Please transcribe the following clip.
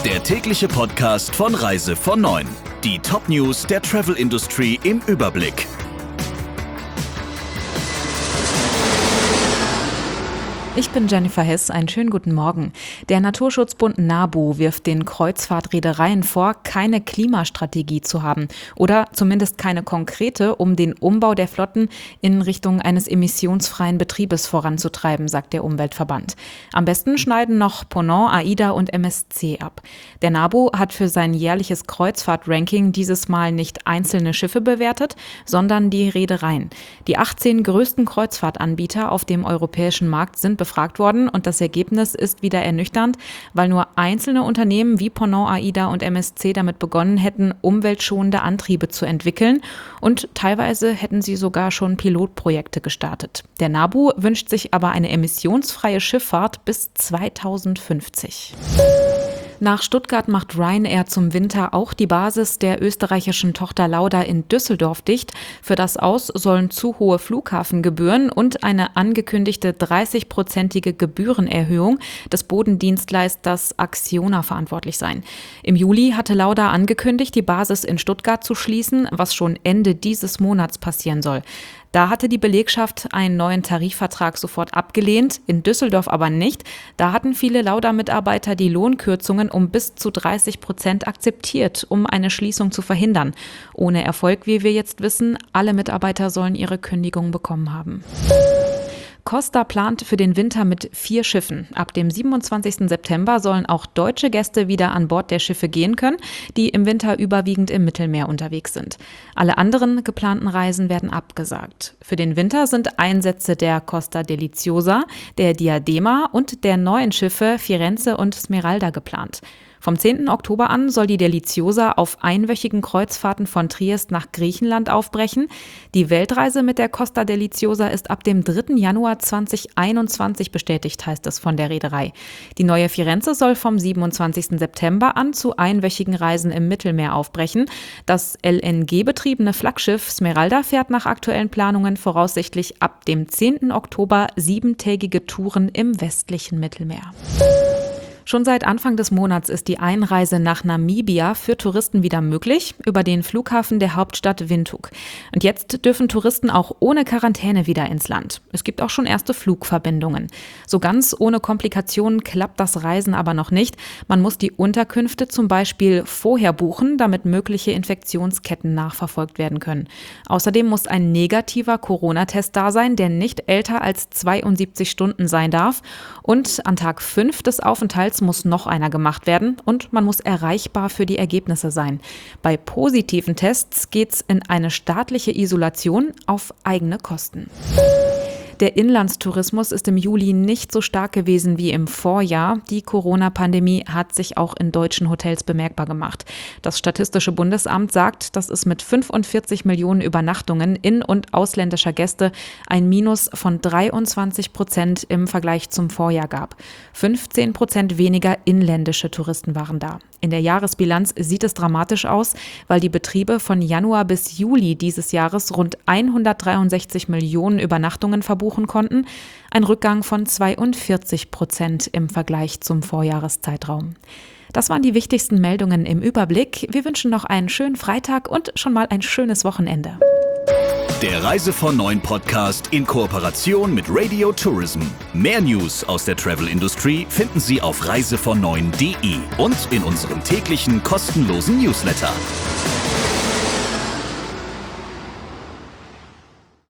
Der tägliche Podcast von Reise von 9. Die Top-News der Travel-Industrie im Überblick. Ich bin Jennifer Hess, einen schönen guten Morgen. Der Naturschutzbund NABU wirft den Kreuzfahrtreedereien vor, keine Klimastrategie zu haben oder zumindest keine konkrete, um den Umbau der Flotten in Richtung eines emissionsfreien Betriebes voranzutreiben, sagt der Umweltverband. Am besten schneiden noch Ponant, AIDA und MSC ab. Der NABU hat für sein jährliches Kreuzfahrt-Ranking dieses Mal nicht einzelne Schiffe bewertet, sondern die Reedereien. Die 18 größten Kreuzfahrtanbieter auf dem europäischen Markt sind befragt worden und das Ergebnis ist wieder ernüchternd, weil nur einzelne Unternehmen wie Ponant, AIDA und MSC damit begonnen hätten, umweltschonende Antriebe zu entwickeln und teilweise hätten sie sogar schon Pilotprojekte gestartet. Der NABU wünscht sich aber eine emissionsfreie Schifffahrt bis 2050. Nach Stuttgart macht Ryanair zum Winter auch die Basis der österreichischen Tochter Lauda in Düsseldorf dicht. Für das Aus sollen zu hohe Flughafengebühren und eine angekündigte 30-prozentige Gebührenerhöhung des Bodendienstleisters Acciona verantwortlich sein. Im Juli hatte Lauda angekündigt, die Basis in Stuttgart zu schließen, was schon Ende dieses Monats passieren soll. Da hatte die Belegschaft einen neuen Tarifvertrag sofort abgelehnt, in Düsseldorf aber nicht. Da hatten viele Lauda-Mitarbeiter die Lohnkürzungen um bis zu 30% akzeptiert, um eine Schließung zu verhindern. Ohne Erfolg, wie wir jetzt wissen, alle Mitarbeiter sollen ihre Kündigung bekommen haben. Costa plant für den Winter mit 4 Schiffen. Ab dem 27. September sollen auch deutsche Gäste wieder an Bord der Schiffe gehen können, die im Winter überwiegend im Mittelmeer unterwegs sind. Alle anderen geplanten Reisen werden abgesagt. Für den Winter sind Einsätze der Costa Deliziosa, der Diadema und der neuen Schiffe Firenze und Smeralda geplant. Vom 10. Oktober an soll die Deliziosa auf einwöchigen Kreuzfahrten von Triest nach Griechenland aufbrechen. Die Weltreise mit der Costa Deliziosa ist ab dem 3. Januar 2021 bestätigt, heißt es von der Reederei. Die neue Firenze soll vom 27. September an zu einwöchigen Reisen im Mittelmeer aufbrechen. Das LNG-betriebene Flaggschiff Smeralda fährt nach aktuellen Planungen voraussichtlich ab dem 10. Oktober 7-tägige Touren im westlichen Mittelmeer. Schon seit Anfang des Monats ist die Einreise nach Namibia für Touristen wieder möglich, über den Flughafen der Hauptstadt Windhoek. Und jetzt dürfen Touristen auch ohne Quarantäne wieder ins Land. Es gibt auch schon erste Flugverbindungen. So ganz ohne Komplikationen klappt das Reisen aber noch nicht. Man muss die Unterkünfte zum Beispiel vorher buchen, damit mögliche Infektionsketten nachverfolgt werden können. Außerdem muss ein negativer Corona-Test da sein, der nicht älter als 72 Stunden sein darf. Und an Tag 5 des Aufenthalts muss noch einer gemacht werden und man muss erreichbar für die Ergebnisse sein. Bei positiven Tests geht's in eine staatliche Isolation auf eigene Kosten. Der Inlandstourismus ist im Juli nicht so stark gewesen wie im Vorjahr. Die Corona-Pandemie hat sich auch in deutschen Hotels bemerkbar gemacht. Das Statistische Bundesamt sagt, dass es mit 45 Millionen Übernachtungen in- und ausländischer Gäste ein Minus von 23% im Vergleich zum Vorjahr gab. 15% weniger inländische Touristen waren da. In der Jahresbilanz sieht es dramatisch aus, weil die Betriebe von Januar bis Juli dieses Jahres rund 163 Millionen Übernachtungen verbuchen konnten, ein Rückgang von 42% im Vergleich zum Vorjahreszeitraum. Das waren die wichtigsten Meldungen im Überblick. Wir wünschen noch einen schönen Freitag und schon mal ein schönes Wochenende. Der Reise von 9 Podcast in Kooperation mit Radio Tourism. Mehr News aus der Travel-Industrie finden Sie auf reisevon9.de und in unserem täglichen kostenlosen Newsletter.